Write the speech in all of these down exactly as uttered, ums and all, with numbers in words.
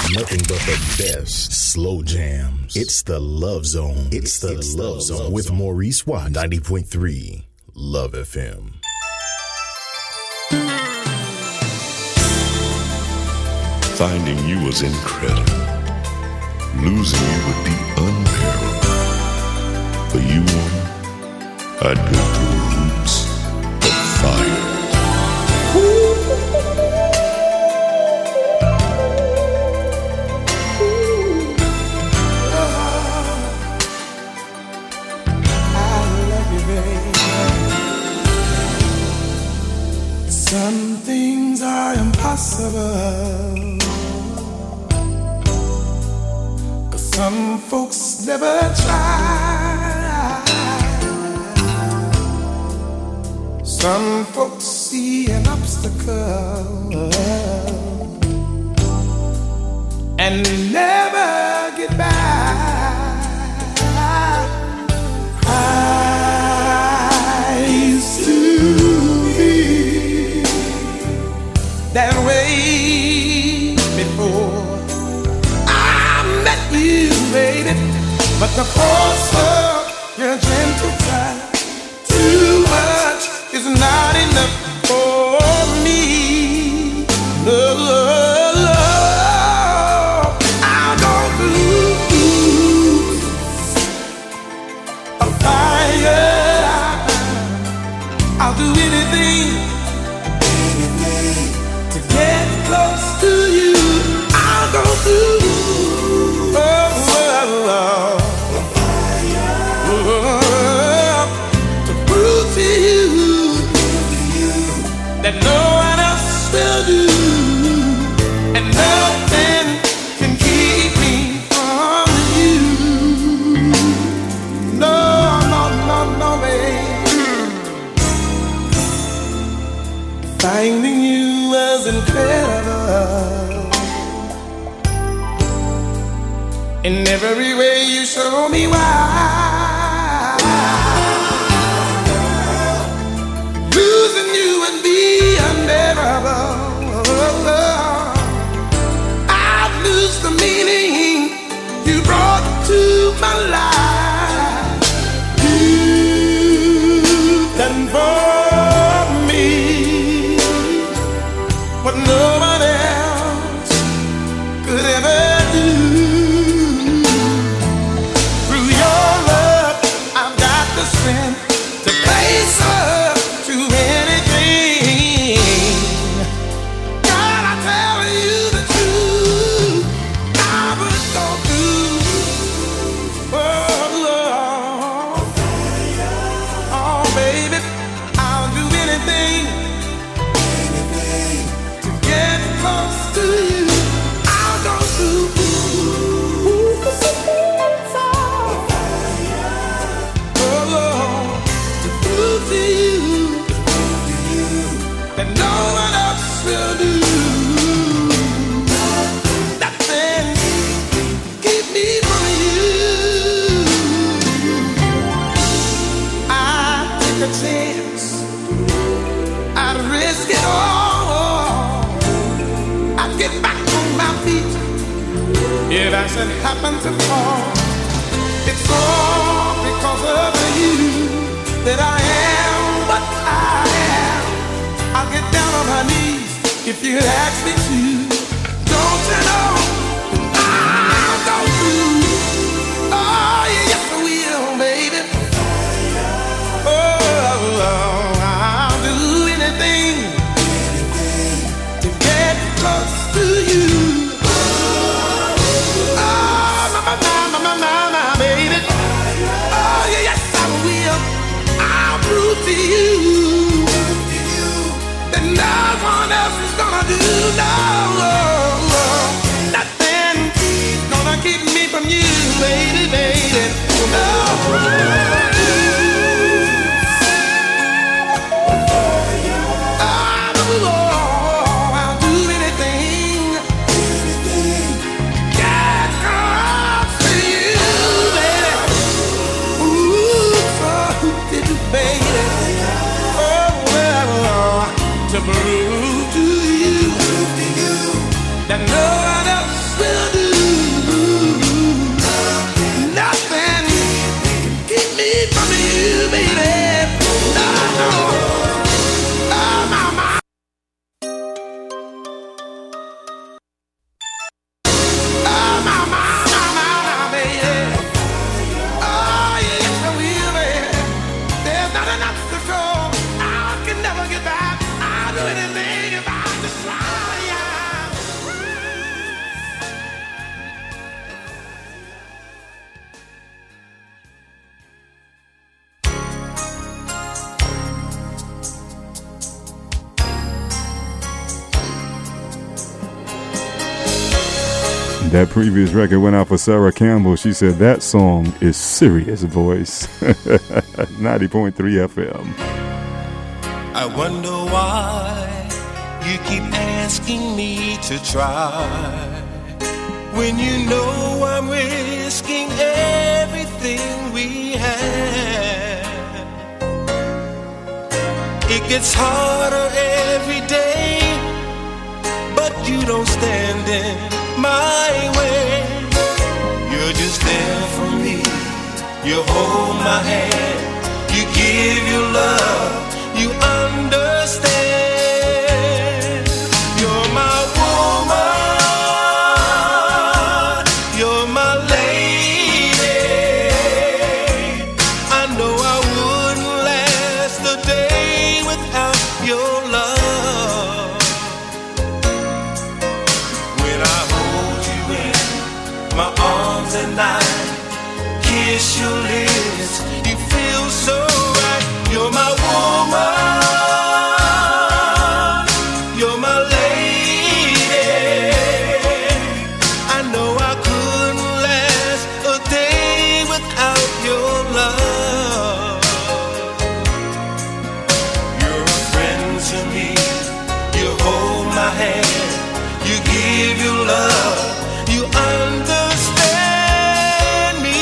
Nothing but the best slow jams. It's the Love Zone. It's the it's Love Zone, Zone with Maurice Watt. ninety point three Love F M. Finding you was incredible. Losing you would be unbearable. For you, woman, I'd go through hoops of fire. Some things are impossible, 'cause some folks never try. Some folks see an obstacle and never get by. I used to that way before I met you, baby. But the force of your gentle touch, too much is not enough for me. No, I'll go through a fire. I'll do anything. Get close to you, I'll go through. Oh, oh, oh. Oh, to prove to you that no one else will do, and nothing can keep me from you. No, no, no, no, baby. Finding you was incredible. In every way you show me why. Losing you would be unbearable. I'd lose the meaning you brought to my life. You've done for me what no one else could ever do. Through your love, I've got the strength to face up to anything. God, I tell you the truth, I would go through. Oh, oh, oh, baby, I'll do anything. Close to you, I'll go through. Oh, to prove to you that no one else will do. Nothing keep me from you. I take a chance, I'd risk it all. Get back on my feet if I should happen to fall. It's all because of you that I am what I am. I'll get down on my knees if you ask me to. Don't you know I'll go through? Oh, yes I will, baby. Oh, I'll do anything close to you. Oh, my, my, my, my, my, my, baby. Oh, yeah, yes, I will. I'll prove to you that no one else is gonna do. No, That previous record went out for Sarah Campbell. She said that song is serious voice. ninety point three F M. I wonder why you keep asking me to try when you know I'm risking everything we have. It gets harder every day, but you don't stand in my way. You're just there for me. You hold my hand. You give your love. You understand. You're my woman. You're my lady. I know I wouldn't last a day without your love. When I hold you in my arms and I kiss your lips, you feel so right. You're my woman. You're my lady. I know I couldn't last a day without your love. You're a friend to me. You hold my hand. You give your love. You understand me.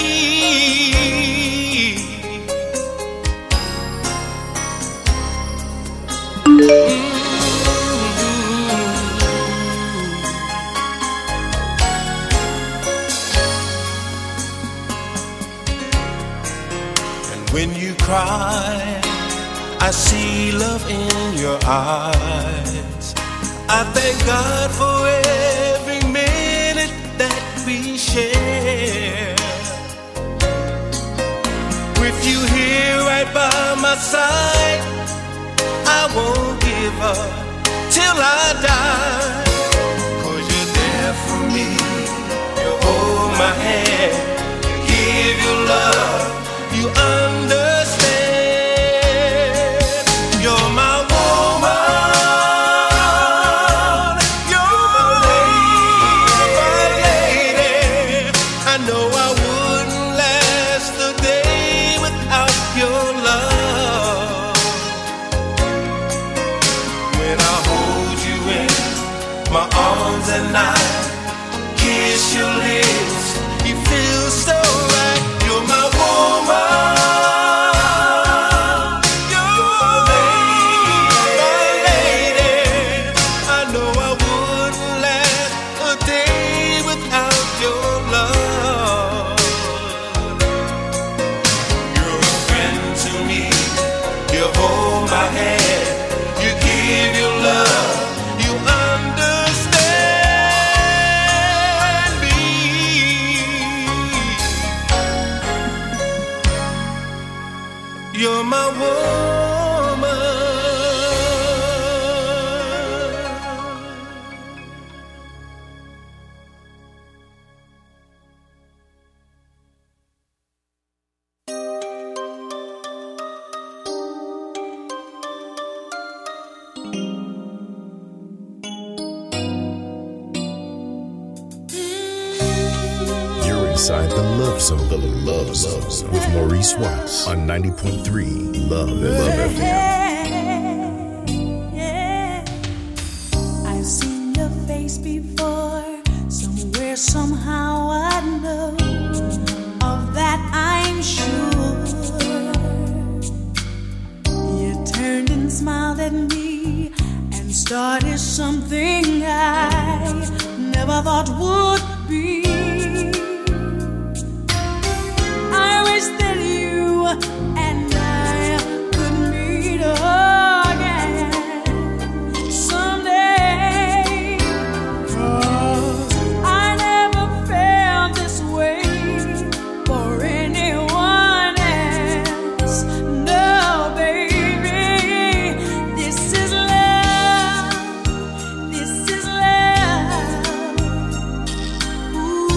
And when you cry, I see love in your eyes. I thank God for every minute that we share. With you here right by my side, I won't give up till I die. Cause you're there for me. You hold my hand. You give your love. You understand. You're my woman. You're my lady. I know I wouldn't last a day without your love. When I hold you in my arms and I kiss your lips, you feel so right. You're my woman. You're my lady. I know I wouldn't last a day without your love. You're a friend to me. You hold my hand. You give your love. You understand me. You're my woman. You're inside the Love Zone. The Love Zone with Maurice Watts on ninety point three Love Love F M. Yeah. I've seen your face before, somewhere, somehow I know. Of that I'm sure. You turned and smiled at me and started something I never thought would be. I wish that you and I could meet again someday. 'Cause I never felt this way for anyone else. No, baby, this is love. This is love. Ooh.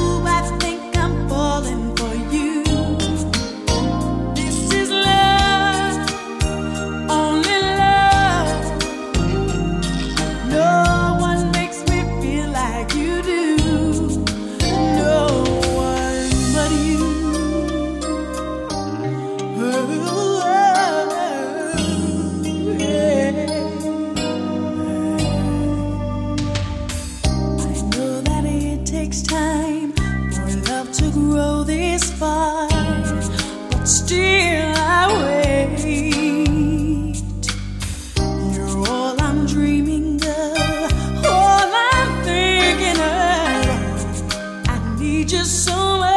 takes time for love to grow this far, but still I wait. You're all I'm dreaming of, all I'm thinking of. I need you so much.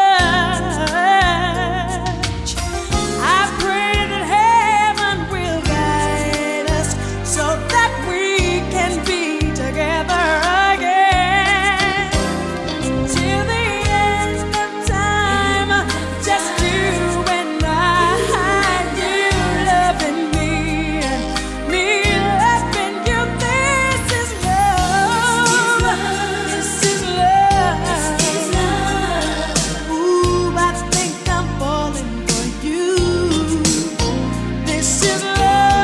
I pray that heaven will guide us so that we can be together again till the end of time. Just you and I, you loving me and me loving you. This is love. This is love. Ooh, I think I'm falling for you. This is love.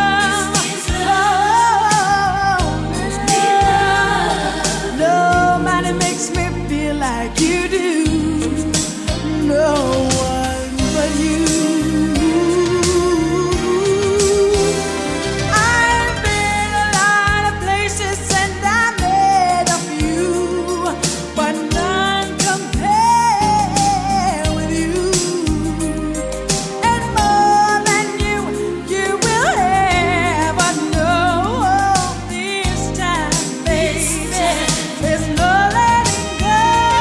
Nobody makes me feel like you do. No one but you. I've been a lot of places and I made a few, but none compare with you. And more than you, you will ever know. This time, baby, there's no letting go.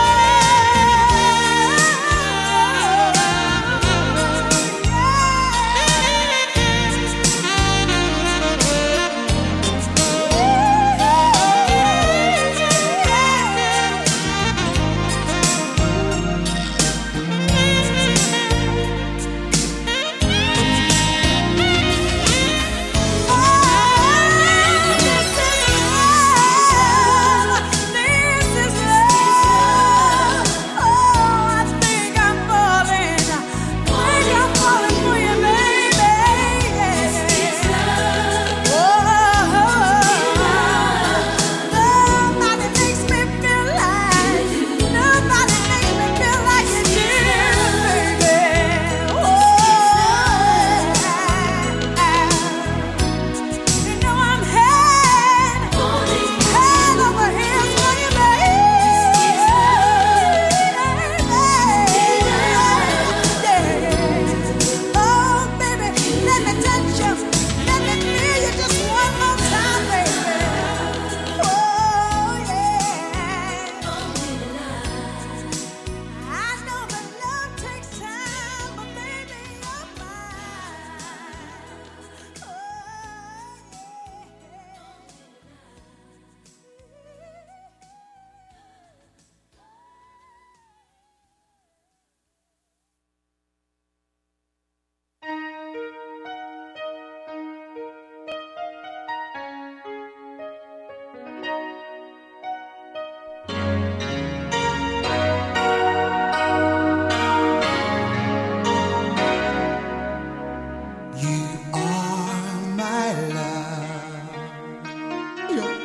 You are my love. You're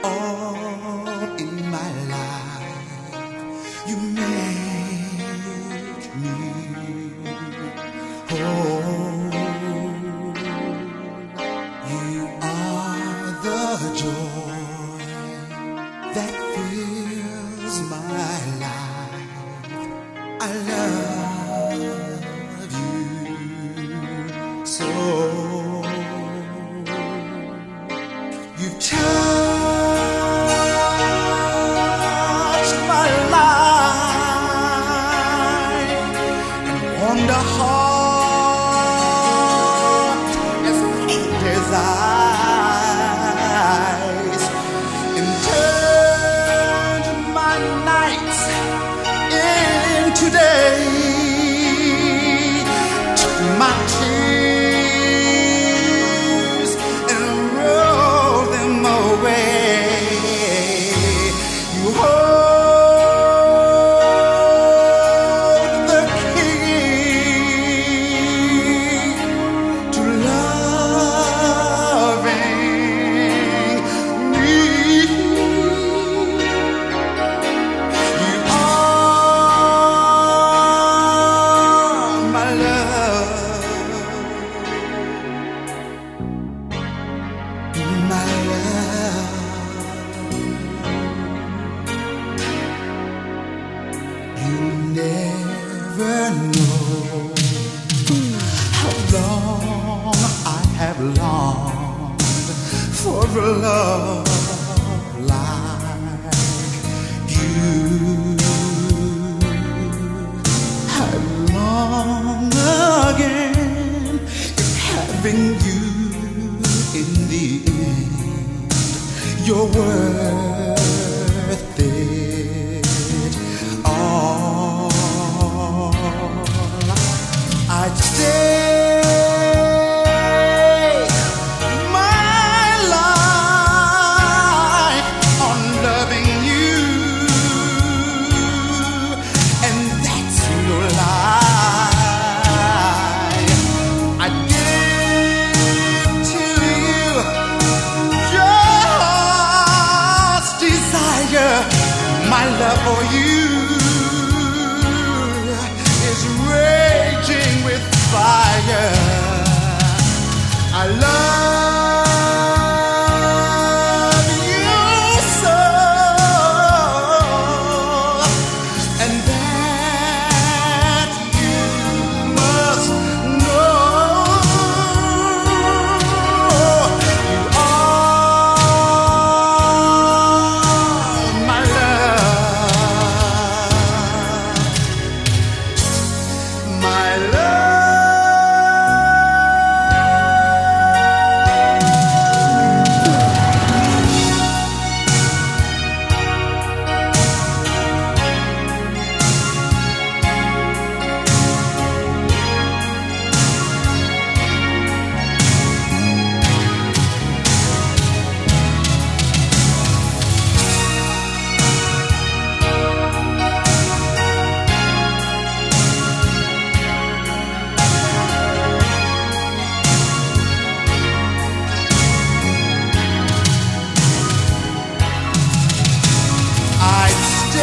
all in my life. You make me whole. You are the joy that fills my life. I love you so. You've touched my life and warmed a heart as cold as ice, and turned my nights into day. Took my tears and rolled them away. You hold the key to loving me. You are You never know how long I have longed for a love like you. I long again having you in the end. You're worth it all. I'd stay my life on loving you, and that's no lie. I'd give to you your heart's desire. My love for you is raging with fire. I love you so, and that you must know. You are my love, my love. I'd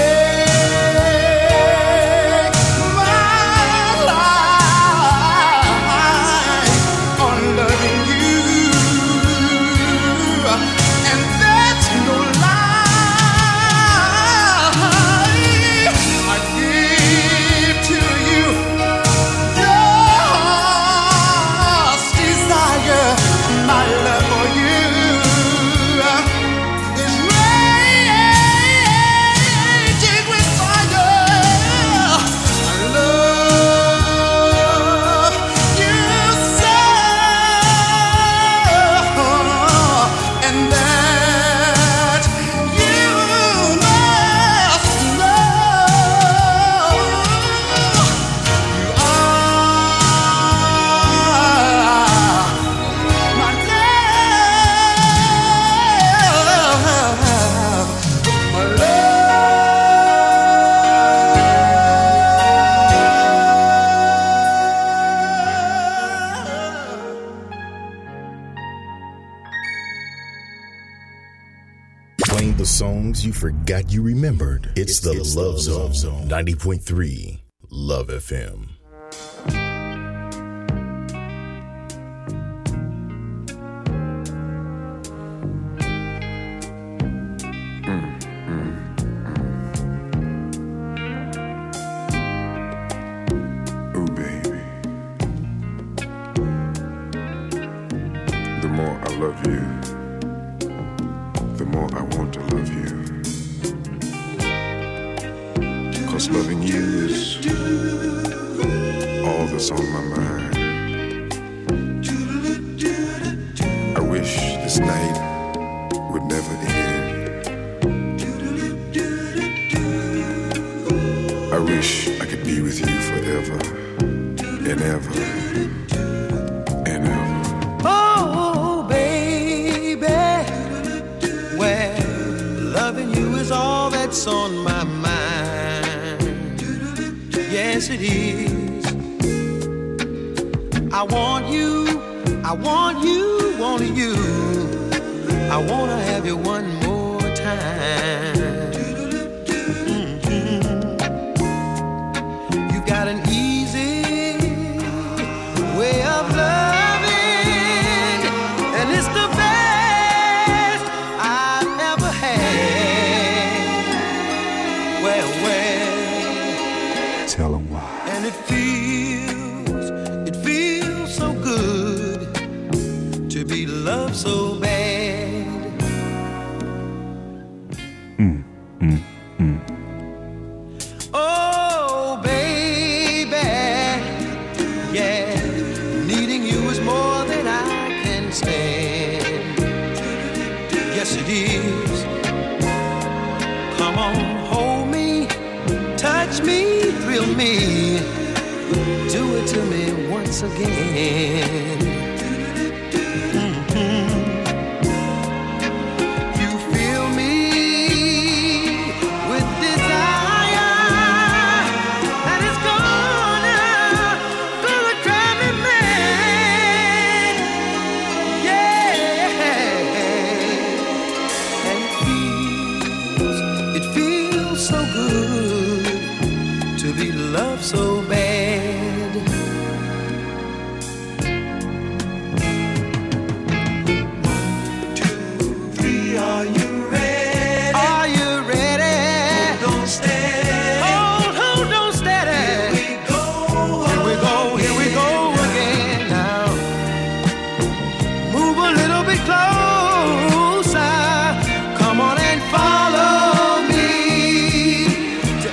stake my life on loving you, and that's no lie. I'd give to you your heart's desire. My love for you is raging with fire. I love you so, and that you must know. You are my love, my Playing the songs you forgot you remembered. It's, the Love Zone. ninety point three Love F M. Oh, baby. The more I love you, the more I want to love you. 'Cause loving you is all that's on my mind. I wish this night would never end. I wish I could be with you forever and ever and ever. Oh, baby, well, loving you is all that's on my mind. Yes, it is. I want you, I want you, want you. I want to have you one more time. Mhm. You've got an easy way of loving, and it's the best I've ever had. Well, well, Tell them why. And it feels, it feels so good to be loved so bad. Mm, mm, mm. Oh, baby, yeah, needing you is more than I can stand. Yes, it is. Come on, hold me, touch me, thrill me, do it to me once again. Mm-hmm. You fill me with desire, and it's gonna, gonna drive me mad. Yeah, and it feels, it feels so good to be loved so bad. One, two, three, are you ready? Are you ready? Hold on steady. Hold, hold on steady. Here we go. Here we go, here we go again now. Move a little bit closer. Come on and follow me to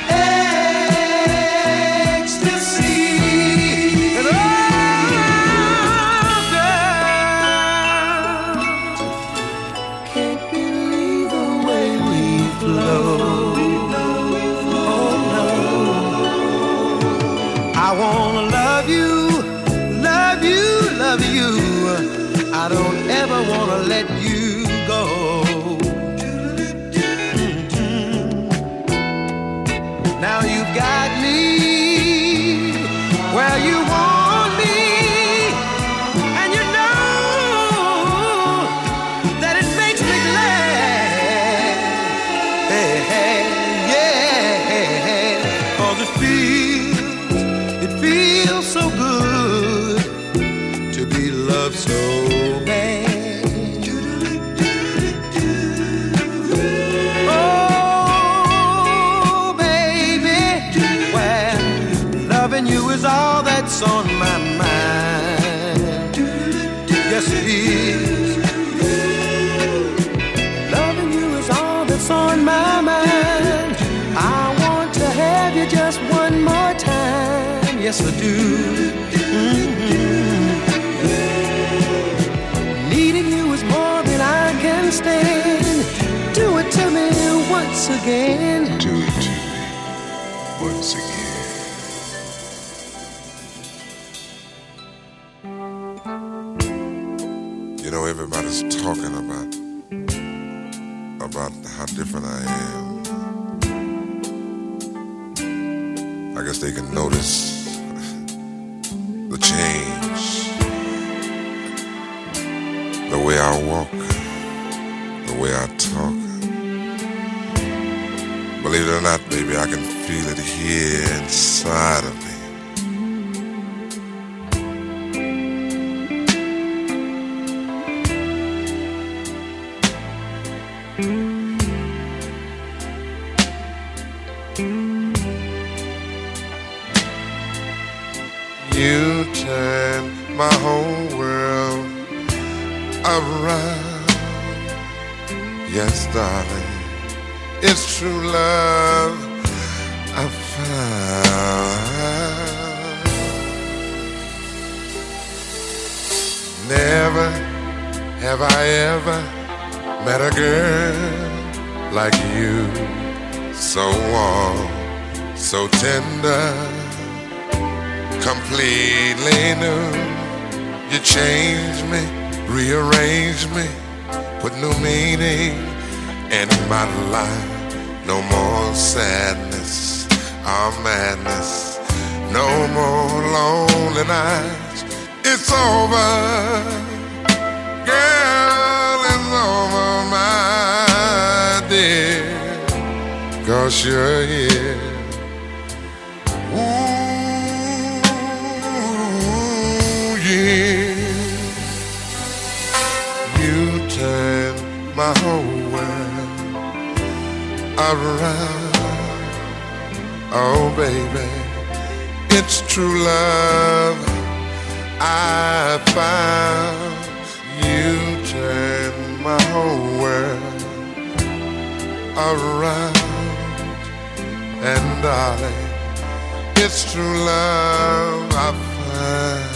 ecstasy. And oh, girl, can't believe the way we flow. Oh no, I wanna love you, love you, love you. I don't ever wanna let you go. Now you've got me where you want me, and you know that it makes me glad. Hey, hey, yeah, 'cause it feels, it feels so good to be loved so bad. Oh, baby, well, loving you is all that's on my mind. Yes, it is. Loving you is all that's on my mind. I want to have you just one more time. Yes, I do. Mhm. Needing you is more than I can stand. Do it to me once again. Do it to me once again. You know, everybody's talking about about how different I am. I guess they can notice the change, the way I walk, the way I talk. Believe it or not, baby, I can feel it here inside of me. You turn my whole world around. Yes, darling, it's true love I found. Never have I ever met a girl like you, so warm, so tender, completely new. You changed me, rearranged me, put new meaning in my life. No more sadness or madness, no more lonely nights. It's over, girl, it's over, my dear, 'cause you're here. Ooh, yeah. You turn my whole world around. Oh, baby, It's true love I found. You turned my whole world around. And darling, it's true love I found.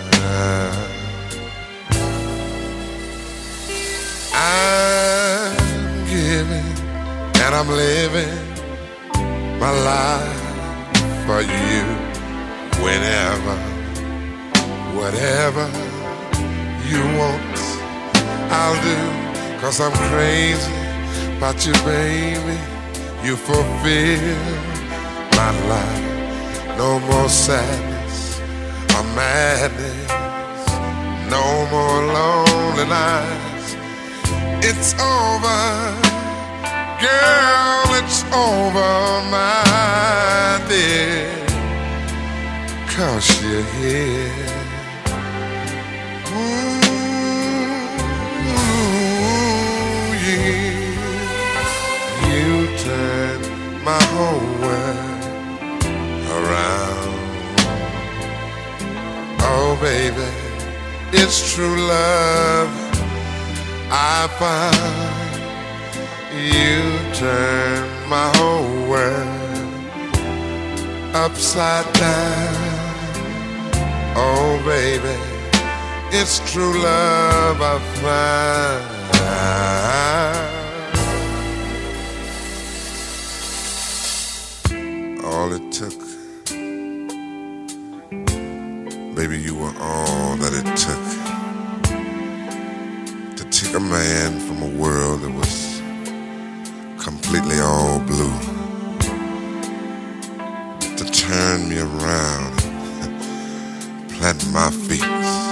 I'm giving and I'm living my life for you. Whenever, whatever you want, I'll do. 'Cause I'm crazy about you, baby. You fulfill my life. No more sadness or madness. No more lonely nights. It's over, girl, it's over, my dear. 'Cause you're here. Ooh, yeah. You turn my whole world around. Oh, baby, it's true love I found. You turn my whole world upside down. Oh, baby, it's true love I found. All it took, baby, you were all that it took to take a man from a world that was completely all blue, to turn me around and plant my feet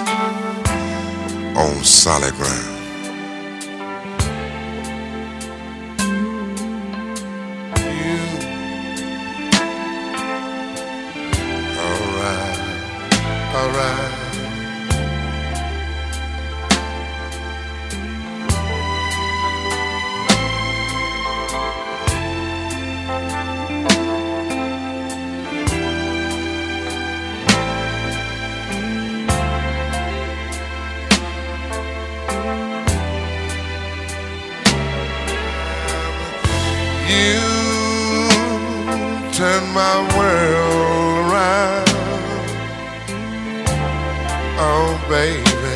on solid ground. Turn my world around. Oh, baby,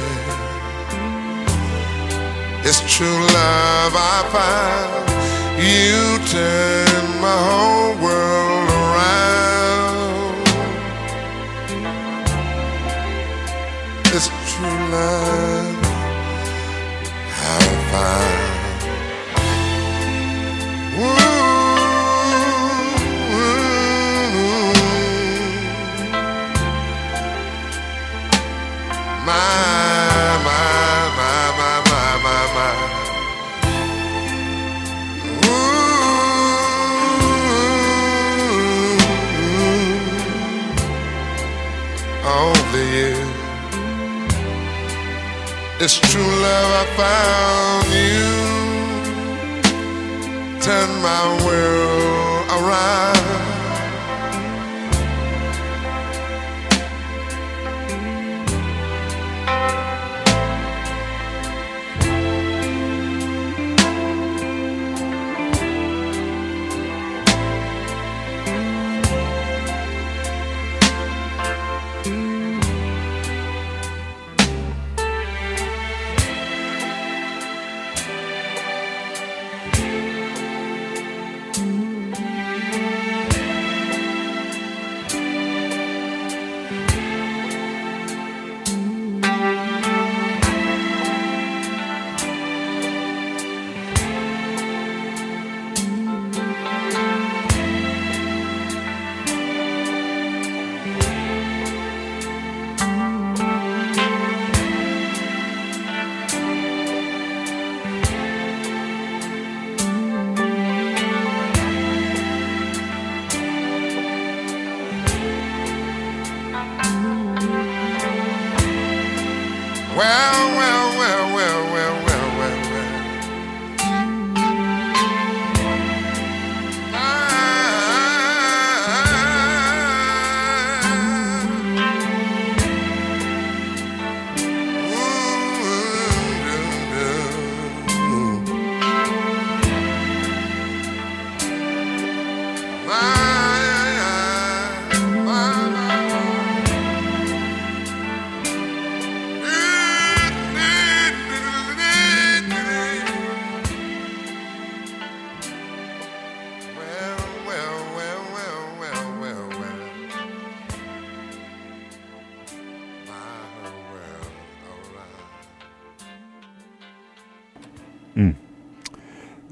it's true love I found. You turn my whole world around. It's true love I found. Ooh. It's true love I found. You turn my world around.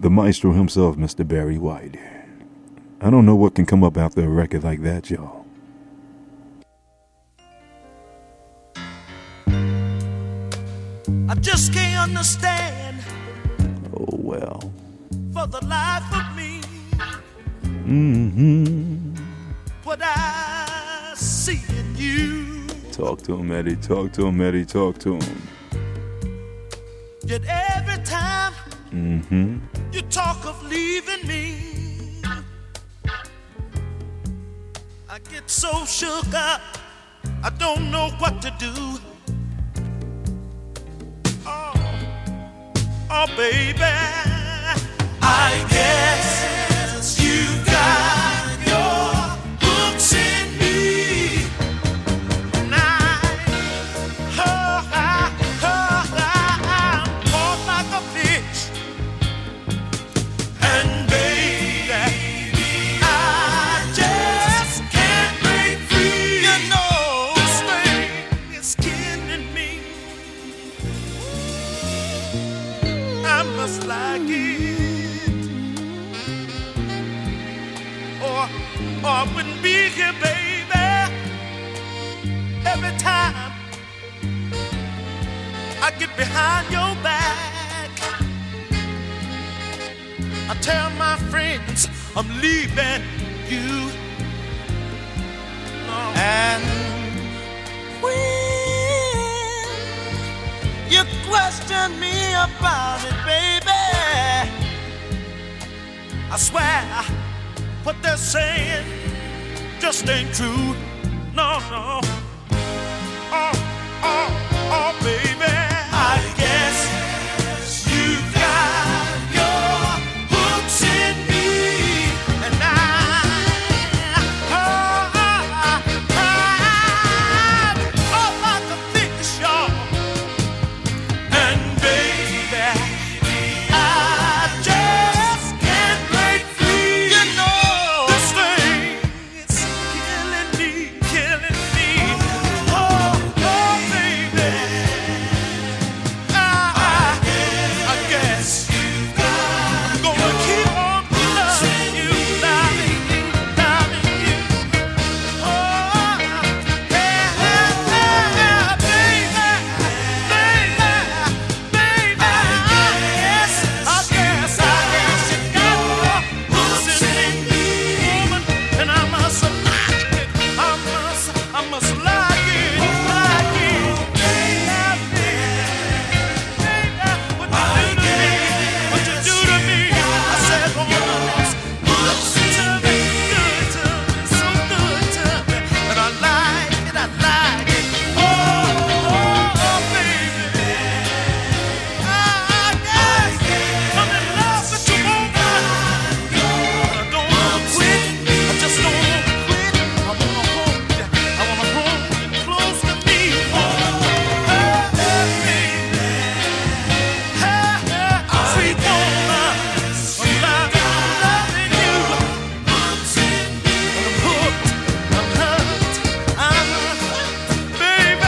the maestro himself, Mister Barry White. I don't know what can come up after a record like that, y'all. I just can't understand. Oh, well. For the life of me. Mm-hmm. What I see in you. Talk to him, Eddie. Talk to him, Eddie. Talk to him. Yet every time mm-hmm. you talk of leaving me, I get so shook up, I don't know what to do. Oh, oh baby, I guess you got your hooks in me. And I, oh, I, oh, I, I'm caught like a fish. And baby, I just can't break free. You know, this thing is killing me. I must like it, or, or I wouldn't be here, baby. Every time I get behind your back, I tell my friends I'm leaving you. No. And when you question me about it, baby, I swear what they're saying just ain't true. No, no. Oh, oh, oh, baby. I guess you got your hooks in me, and I, oh, I, I, oh, like a fish, y'all. And baby, I just can't break free. You know, this thing is killing me, killing me. Oh, oh, baby, I, I guess I'm gonna keep on loving you, loving you, loving you. Oh, yeah, yeah, baby, baby, baby. I guess, I guess, I guess you got your hooks in me, woman, and I must like it. I must, I must like it, like it. What you do to me, what you do to me. I said, oh, good to me, good to me, so good to me. And I like it, I like it. Oh, oh, oh, baby. I guess I'm in love with you, woman. But I don't wanna quit, I just don't wanna quit. I wanna hold you, I wanna hold you close to me. Oh, hey, baby. Hey, hey, sweet woman, I'm loving you. And I'm hooked, I'm hooked, I'm hooked, baby,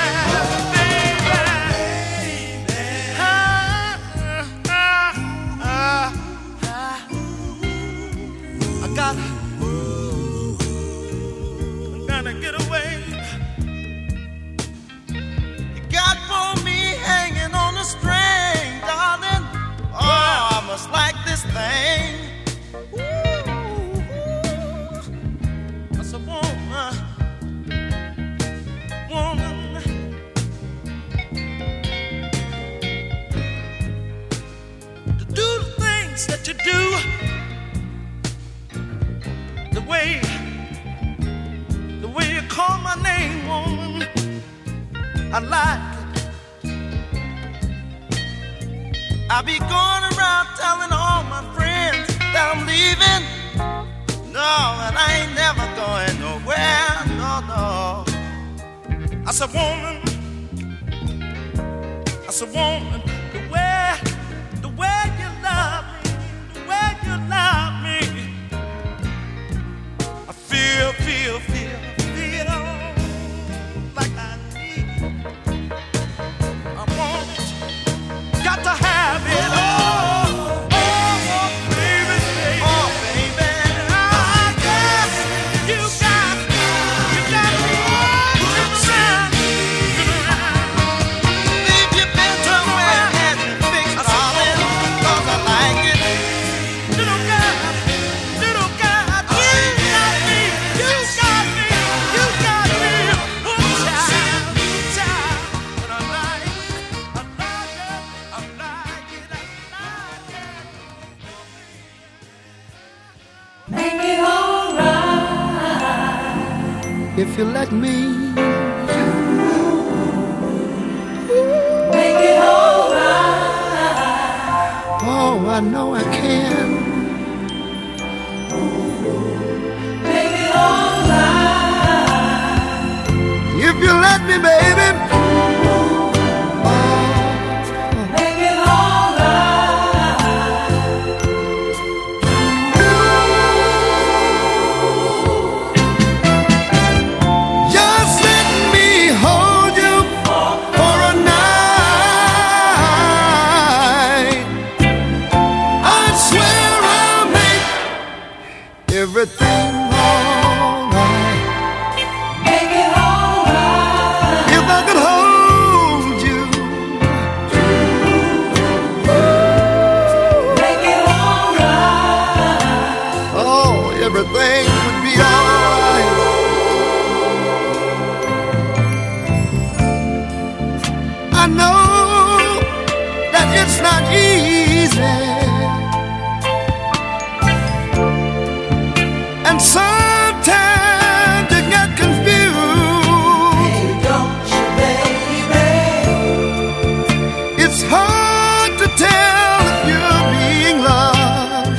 baby. Ah, ah, ah, ah. I gotta, I gotta get away. You got for me hanging on a string, darling. Oh, I must like this thing. Ooh, that's a woman, woman. To do the things that you do, the way, the way you call my name, woman, I like it. I be going around telling all my friends that I'm leaving. No, and I ain't never going nowhere, no, no. I said, woman, I said, woman, the way, the way you love me, the way you love me, I feel, feel, feel, feel like I need, I want it, got to have it, oh, oh, if you let me. Make it alright. Oh, I know I can. Make it alright. If you let me, baby. Make it alright. Just let me hold you for a night. I swear I'll make everything alright. Make it alright. If I could hold you, Make it alright. oh, everything would be alright. I know that it's not easy, and sometimes you get confused. Don't you, baby? It's hard to tell if you're being loved.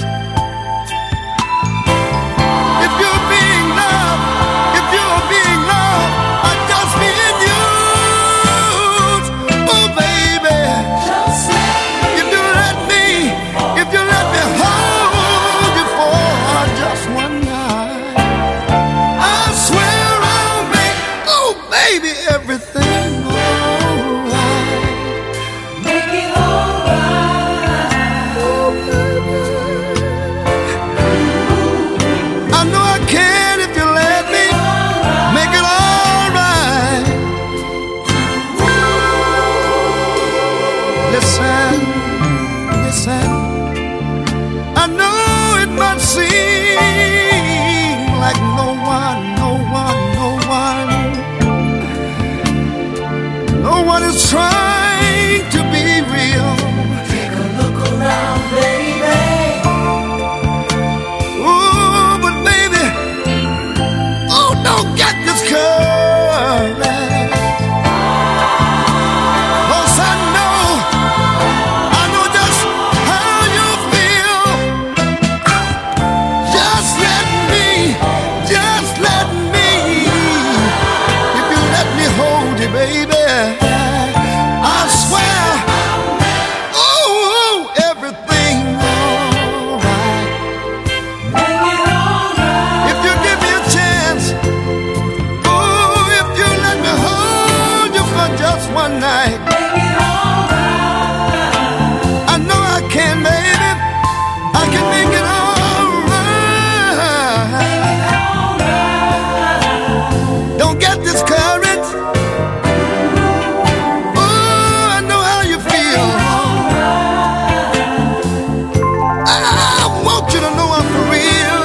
If you're being loved, if you're being loved, or just being used. Oh, baby, Just let if you let me, if you let me hold you for just one night, I swear I'll make, oh, baby, everything alright. make it alright. Oh, baby. I know I can if you let me make it alright. Listen, listen. I know it might seem like no one, no one, no one, no one is trying to be real. Take a look around, baby. Ooh, but baby, oh, don't get discouraged. 'Cause I know, I know just how you feel. Just let me, just let me. If you let me hold you, baby, I swear, oh, everything alright. Make it alright. If you give me a chance, oh, if you let me hold you for just one night, Make it alright. I know I can, baby. I can make it alright. Don't get discouraged. Oh, I know how you feel. I want you to know I'm for real.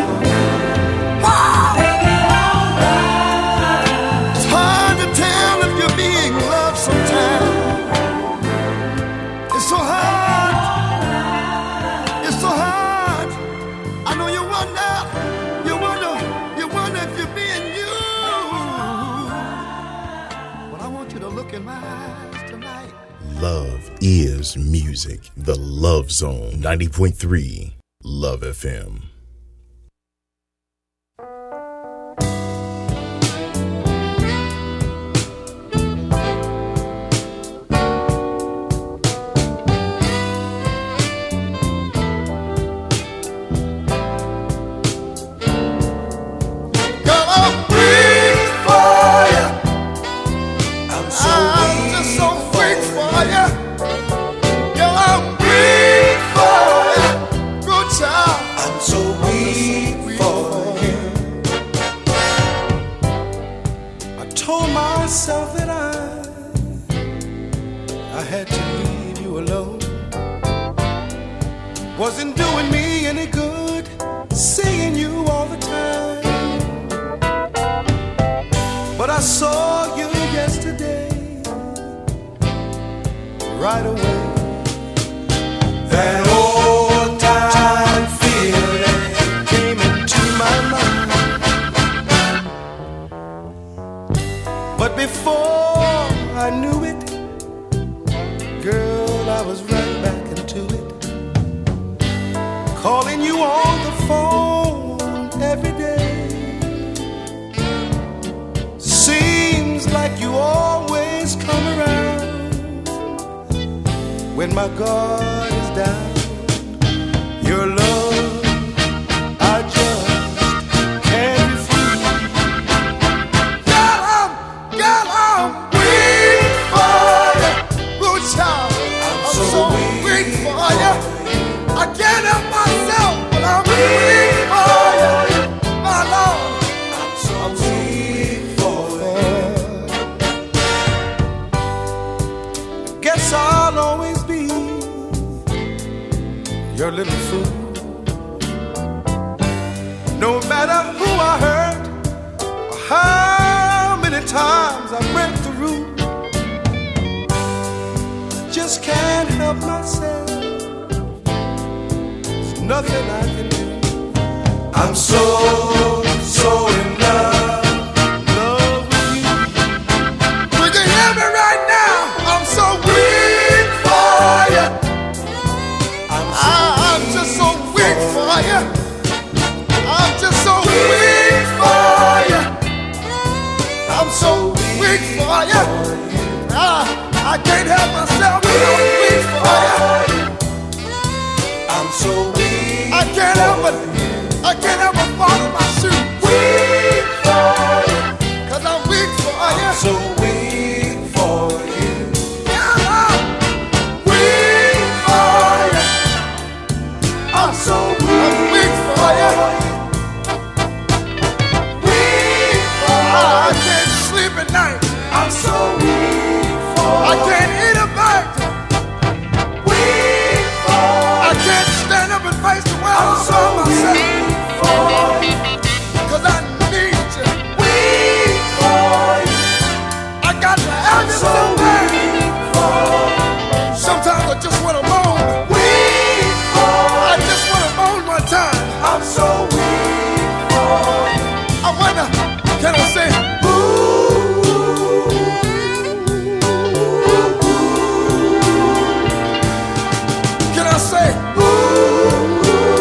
It's hard to tell if you're being loved sometimes. It's so hard. It's so hard. I know you wonder, you wonder, you wonder if you're being used. But I want you to look in my eyes tonight. Love is music. The Love Zone, ninety point three Love F M. Girl, I'm weak for you. I'm so I'm weak just so weak for for you. Girl, I'm weak for you. Good child. I'm so weak for you. I told myself that I I had to leave you alone. Wasn't doing me any good, seeing you all the time. But I saw you yesterday, right away. That old time feeling came into my mind. before I knew it, girl, I was right back into it. Calling you on the phone every day. Seems like you always come around when my guard is down. Your love, I just can't refuse. Girl, I'm, girl, I'm weak for you. Blue child, I'm, I'm so, so weak for you. I can't help myself, but I'm weak for you. My Lord, I'm so I'm weak for you. Guess I'll always be your little fool. No matter who I hurt or how many times I break through, just can't help myself. There's nothing I can do. I'm so, so in love, love with you. Would you hear me right now? I'm so weak for you. I'm, so I'm just so weak for you. I'm just so weak for you. I'm so weak for you. Ah, I can't help myself. I'm weak for you. I'm so weak. I can't help it. I can't help but fall in my shoe. Weak for you. Cause I'm weak for you. I'm so weak for you. Yeah, I'm weak for you. I'm so weak, I'm weak for you. Weak for you. I can't sleep at night. I'm so weak for you. I can't eat a bite. Weak for you. I can't stand up and face the world. I'm so myself. Cause I need you. Weak for you. I got to have you somewhere. Sometimes I just want to moan. Weak for you. I just want to moan one time. I'm so weak for you. I wonder, can I say, ooh? Can I say, ooh?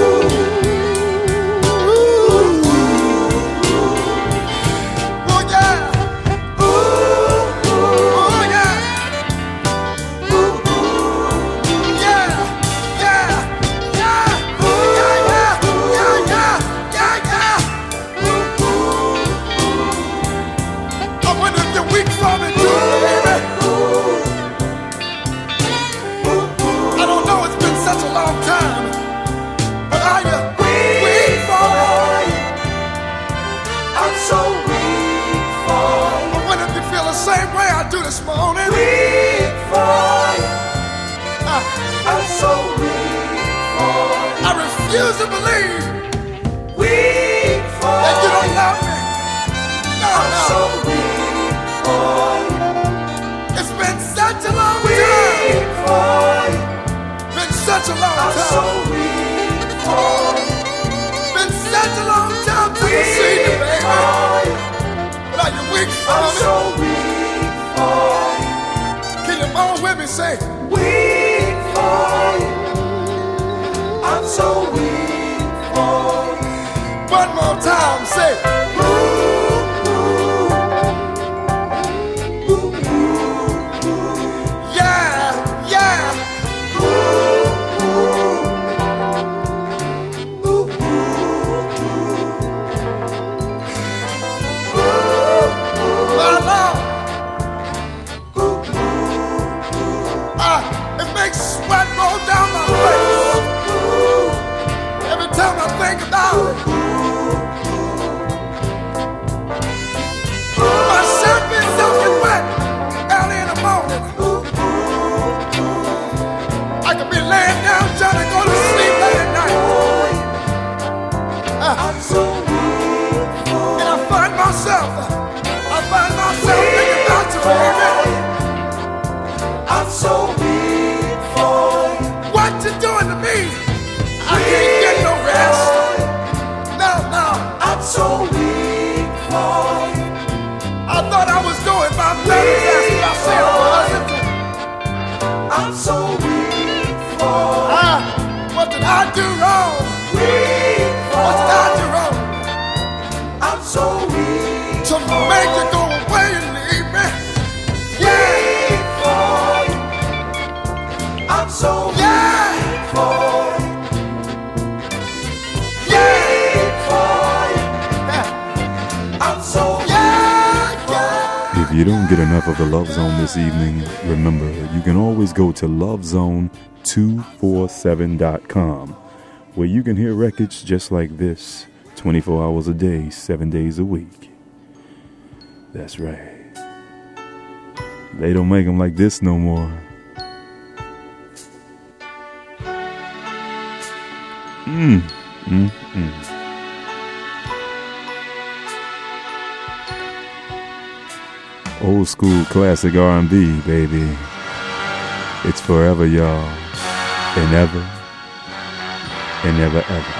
Same way I do this morning. Weak for you. I, I'm so weak for you. I refuse to believe. Weak for you. That you don't love me. No, I'm no. so weak for you. It's been such a long weak time. Weak for you. Been such a long I'm time. I'm so weak for you. Been such a long time since I see you, baby. But are you weak for I'm me? So weak. Can you moan with me? Say, weak for you. I'm so weak for you. One more time, say, ooh, ooh, ooh, ooh. Yeah, yeah, ooh, ooh, ooh, ooh. My Lord. It makes sweat roll down my face every time I think about it. My shirt gets soaking wet early in the morning. I could be laying down trying to go to sleep late at night. Uh, and I find myself, I find myself thinking about you, baby. I'm so weak for you. What you doing to me? I can't get no rest. No, no. I'm so weak for you. I thought I was doing my gonna make you go away and leave me. Yeah, for you. I'm so yeah for you. Yeah, for you. I'm so yeah, yeah. If you don't get enough of the Love Zone this evening, remember, you can always go to love zone two forty-seven dot com, where you can hear records just like this, twenty-four hours a day, seven days a week. That's right. They don't make them like this no more. Mm, mm, mm. Old school classic R and B, baby. It's forever, y'all. And ever. And ever, ever.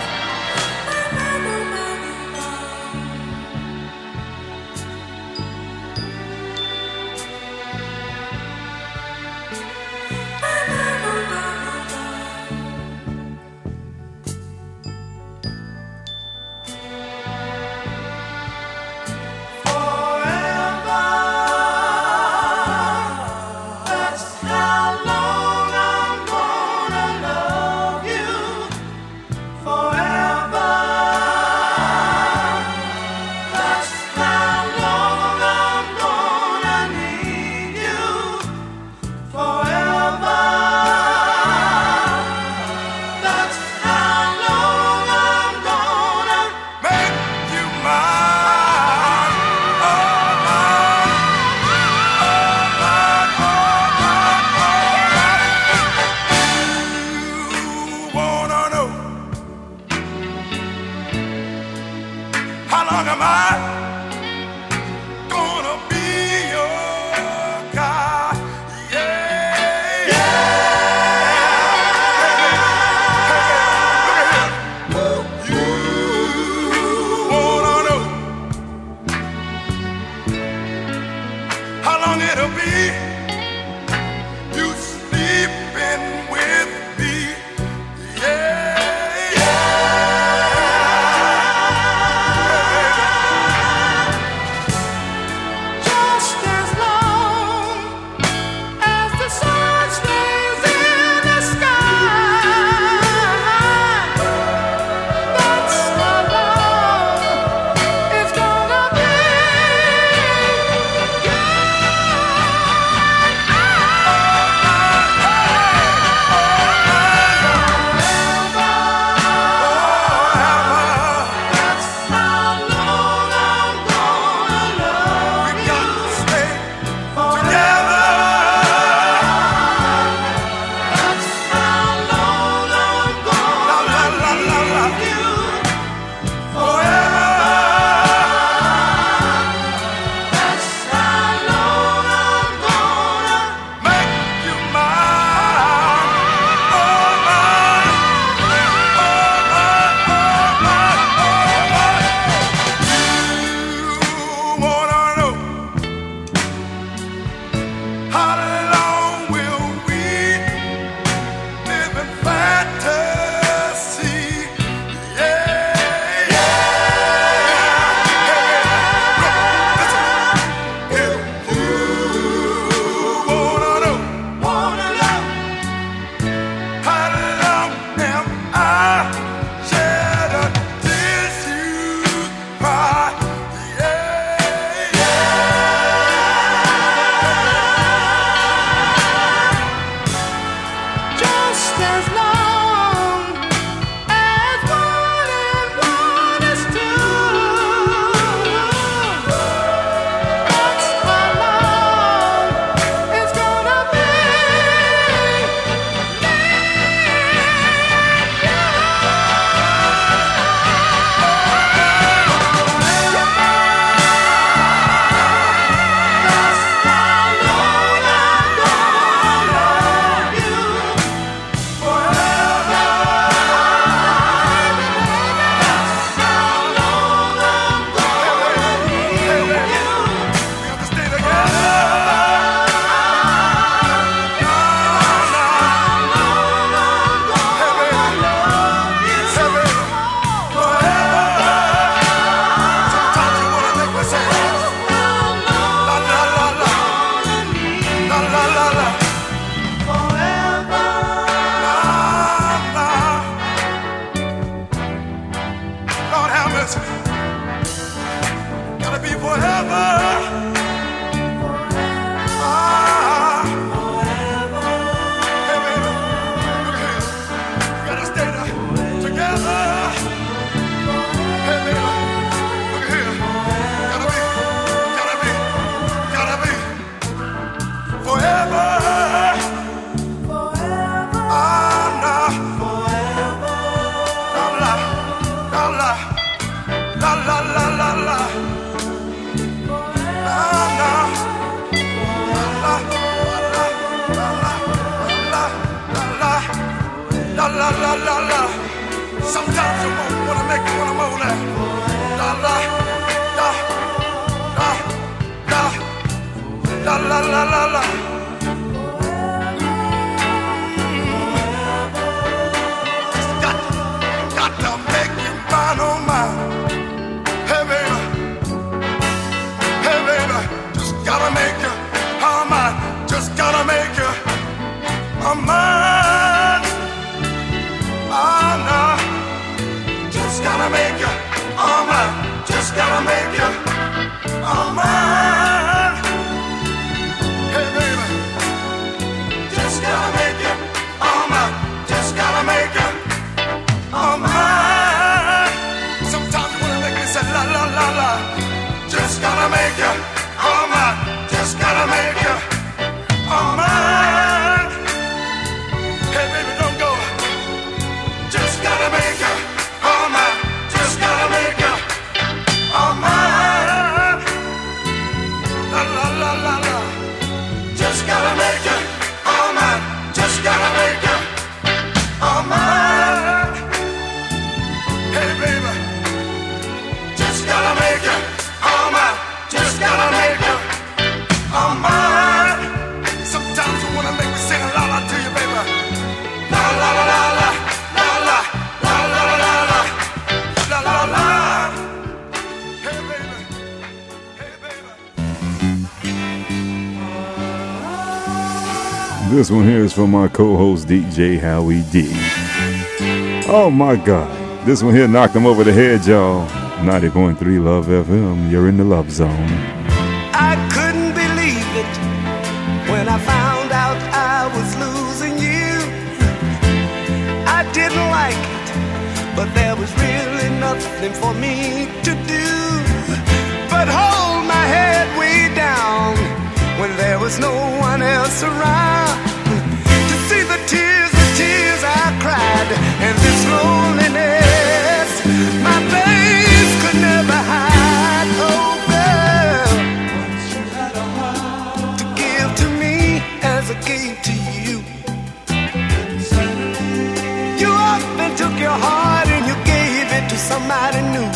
This one here is from my co-host D J Howie D. Oh my God, this one here knocked him over the head, y'all. ninety point three Love F M, you're in the Love Zone. I couldn't believe it when I found out I was losing you. I didn't like it, but there was really nothing for me to do but hold my head way down when there was no one else around to see the tears, the tears I cried, and this loneliness my face could never hide. Oh girl, you had a heart to give to me as I gave to you. You up and took your heart and you gave it to somebody new.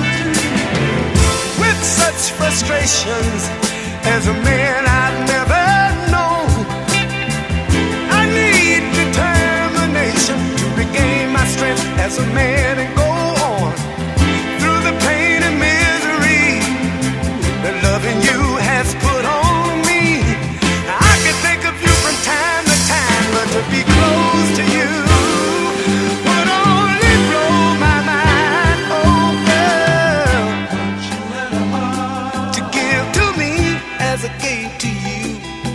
With such frustrations as a man I've never known, I need determination to regain my strength as a man and go on through the pain and misery that loving you has put on me. I can think of you from time to time, but to be close to you would only blow my mind. Oh girl, you had a heart to give to me as I gave to you.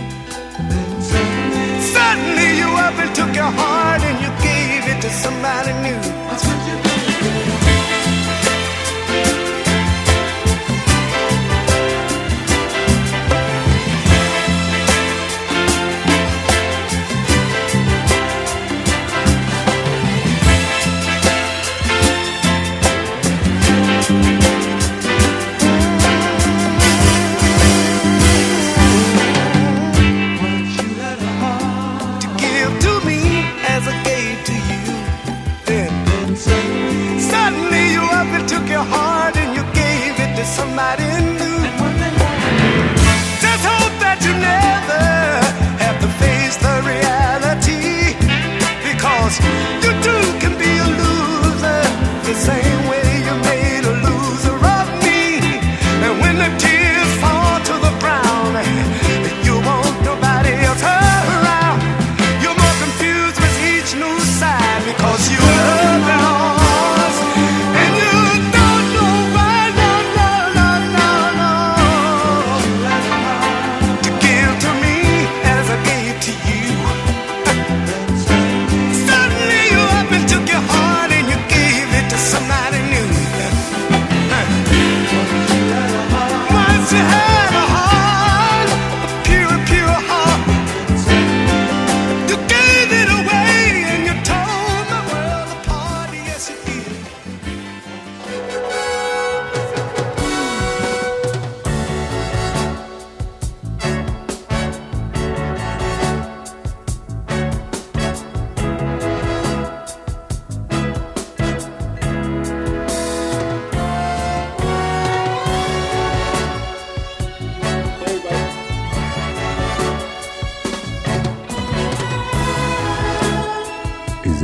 Suddenly you up and took your heart and you gave it to somebody new. That's what you did. Somebody new. Just hope that you never have to face the reality, because you too can be a loser the same way you made a loser of me. And when the tears fall to the ground, you want nobody else around. You're more confused with each new side because you love the horse and you don't know why. No, no, no, no, no.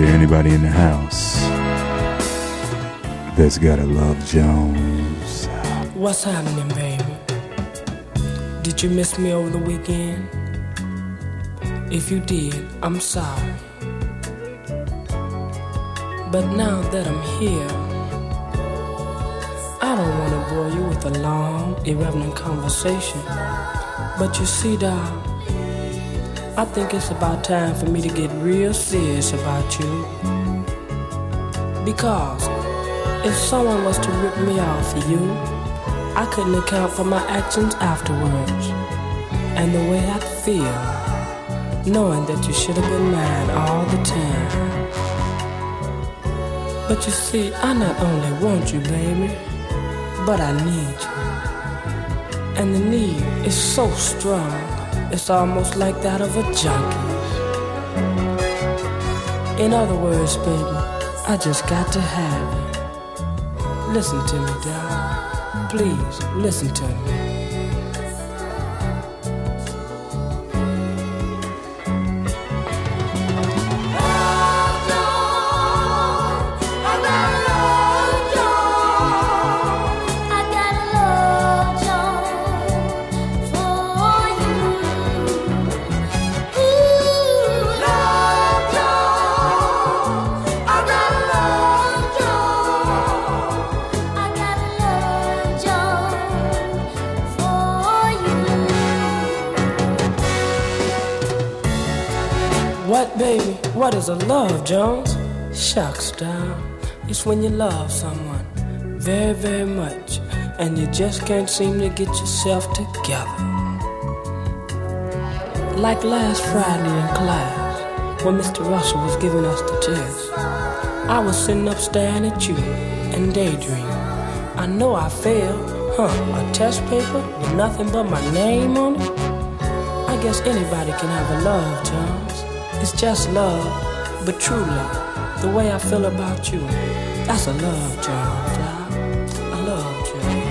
there anybody in the house that's gotta love Jones? What's happening, baby? Did you miss me over the weekend? If you did, I'm sorry. But now that I'm here, I don't want to bore you with a long, irrelevant conversation. But you see, doll, I think it's about time for me to get real serious about you. Because if someone was to rip me off of you, I couldn't account for my actions afterwards. And the way I'd feel, knowing that you should have been mine all the time. But you see, I not only want you, baby, but I need you. And the need is so strong, it's almost like that of a junkie. In other words, baby, I just got to have you. Listen to me, darling. Please, listen to me. What, baby? What is a love, Jones? Shucks, down. It's when you love someone very, very much and you just can't seem to get yourself together. Like last Friday in class, when Mister Russell was giving us the test, I was sitting up staring at you and daydreaming. I know I failed, huh? A test paper with nothing but my name on it? I guess anybody can have a love, Jones. It's just love, but true love. The way I feel about you, that's a love, Jones. A love, Jones.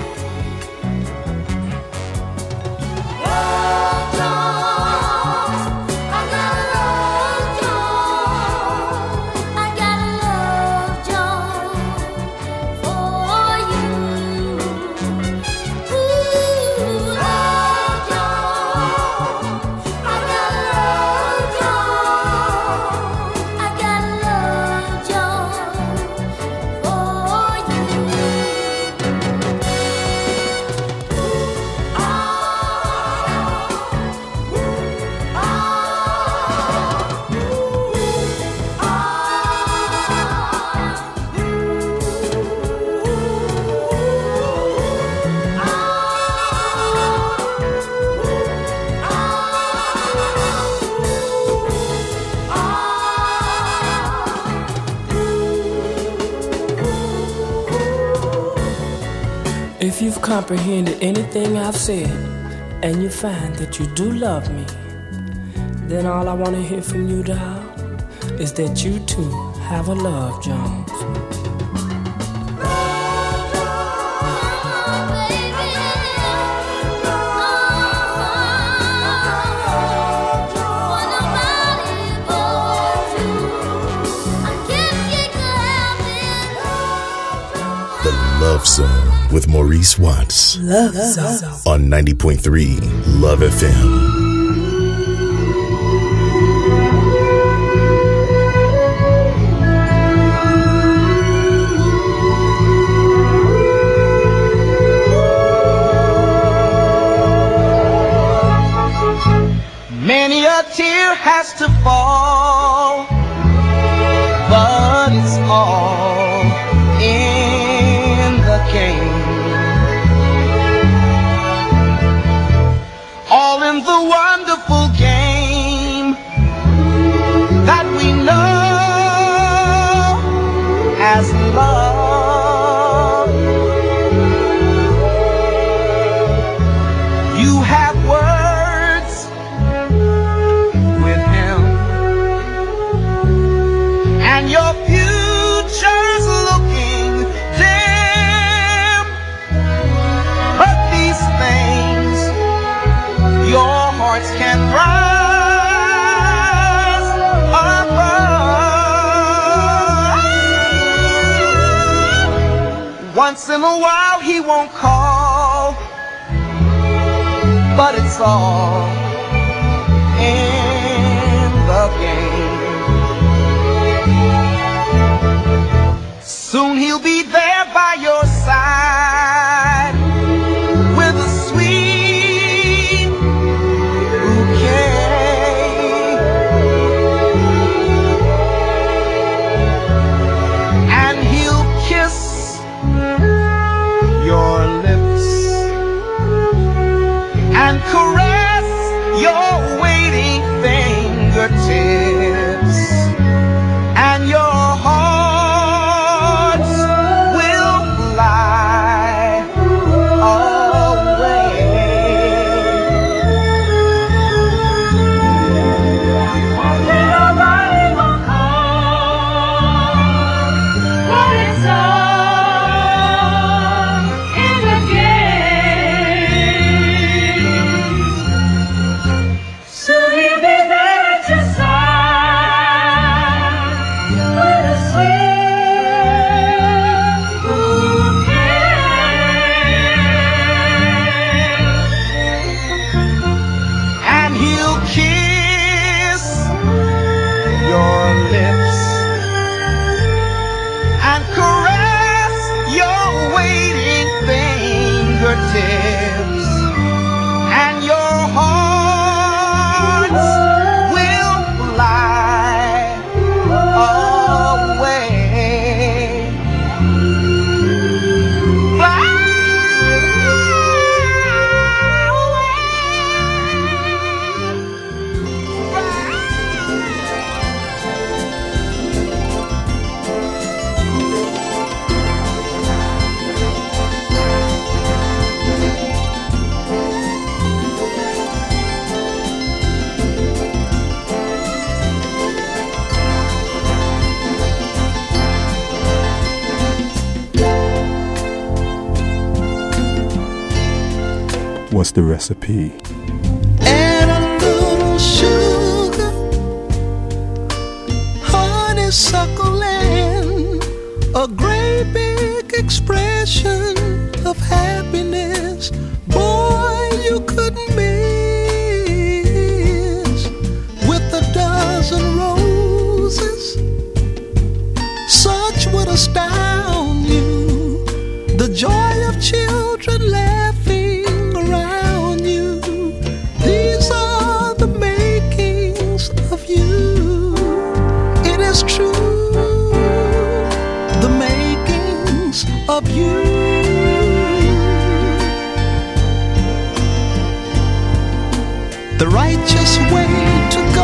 If you've comprehended anything I've said, and you find that you do love me, then all I want to hear from you, doll, is that you too have a love, Jones. Love Zone with Maurice Watts. Love Zone. On ninety point three Love F M. Many a tear has to fall, but it's all in the game. All in the wonderful game that we know as love. You have words with him, and your future's looking dim. But these things, your hearts can rise above. Once in a while he won't call, but it's all in the game. Soon he'll be there by your side with a sweet bouquet, and he'll kiss your lips and caress your waiting fingertips, and your hearts will fly away. Won't say nobody will call, but it's all in the game. Soon he'll be there at your side with a sweet bouquet, And he'll kiss your lips and caress your waiting fingertips, and your hearts will fly away. Fly What's the recipe? And a little sugar, honeysuckle, and a great big expression of happiness. Boy, you couldn't miss with a dozen roses. Such would astound you, the joy of children laughing around you. These are the makings of you. It is true, the makings of you. The righteous way to go,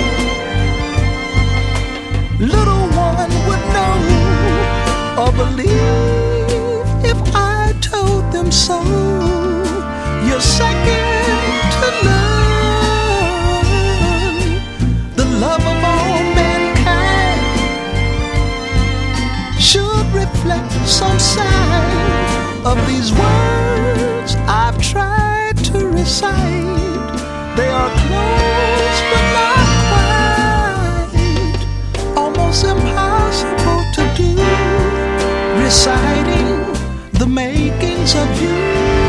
little one would know or believe if I told them so. You're second to none, the love of all mankind should reflect some sign of these words I've tried to recite. They are close but not quite, almost impossible to do, reciting the makings of you.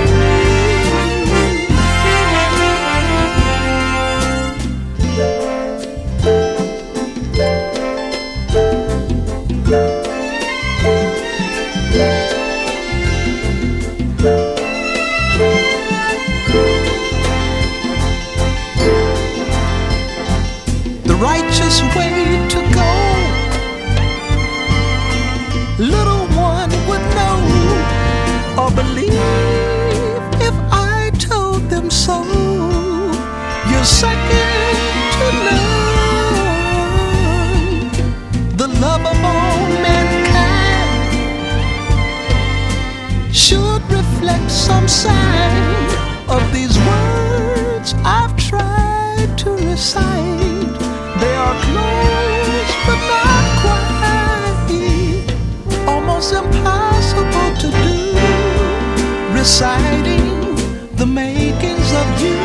The righteous way to go, little one would know or believe if I told them so. You're second to none, the love of all mankind should reflect some sign of these words I've tried to recite. They are close but not quite, almost impossible to do, reciting the makings of you.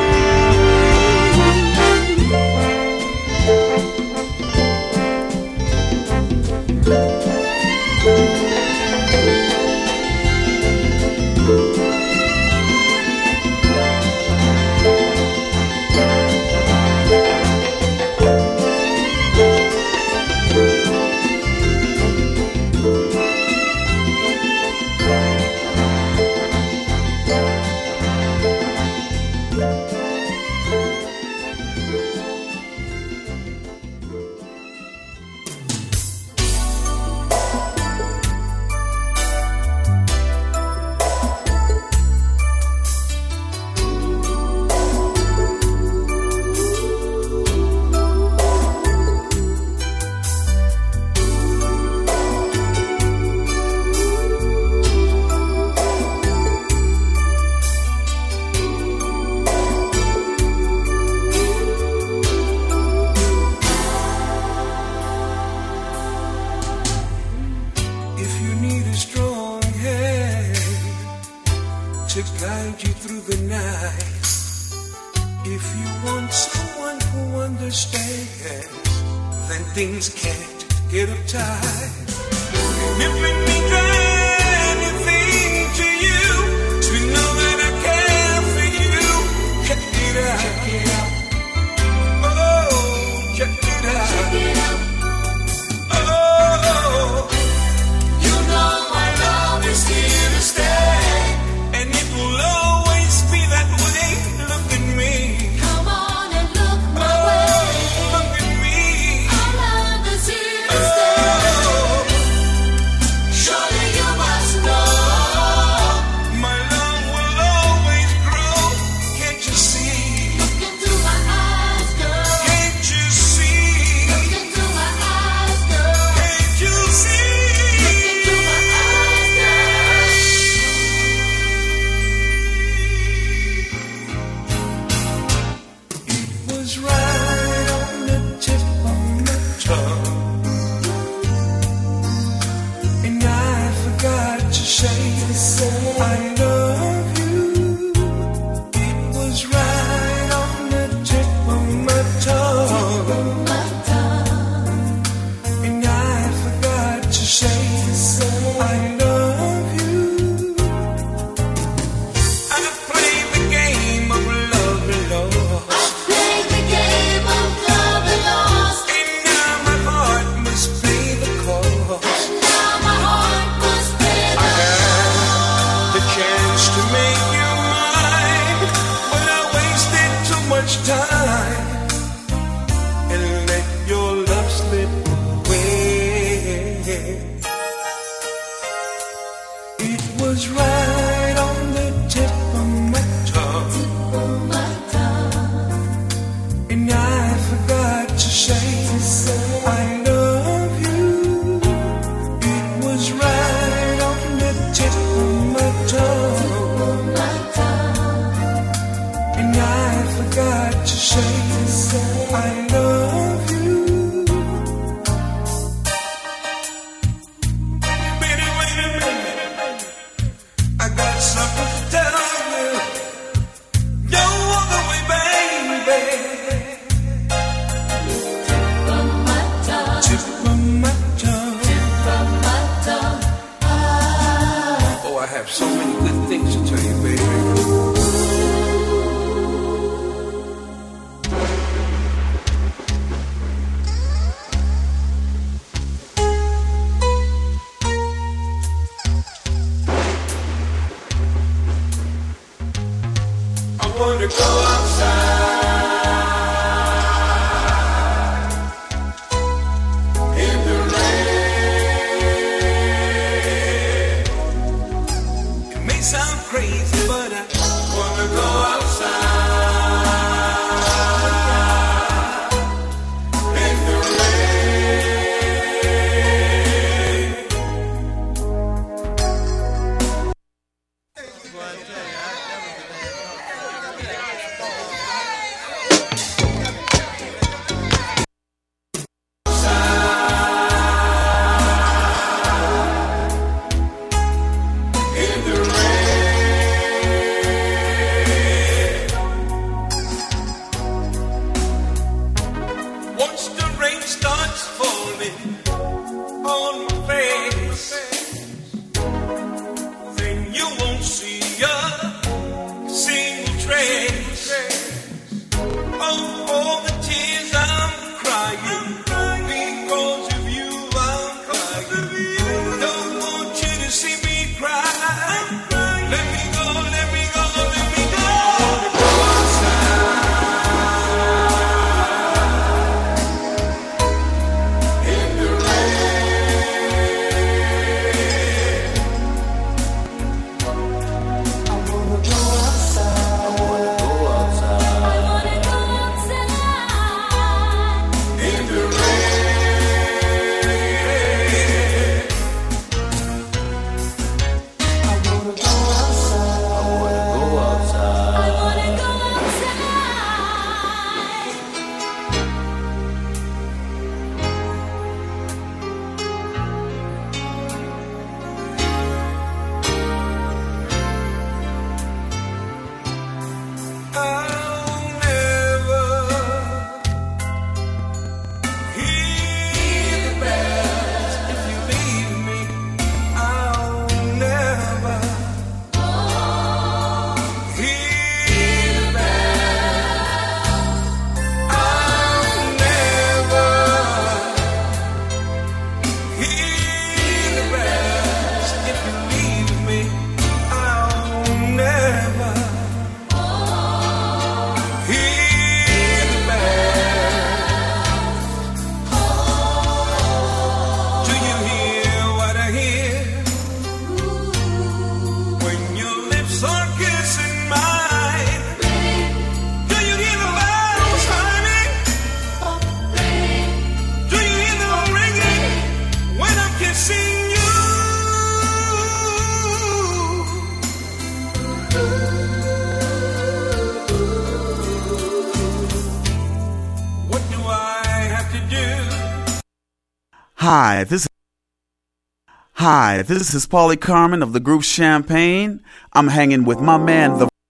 Hi, this Hi, this is Paulie Carmen of the group Champagne. I'm hanging with my man, the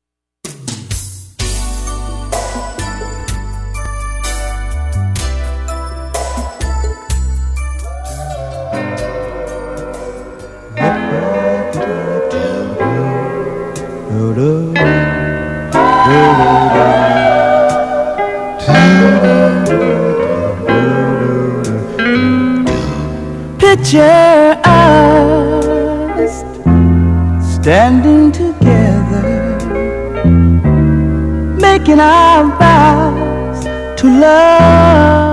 Picture us standing together, making our vows to love.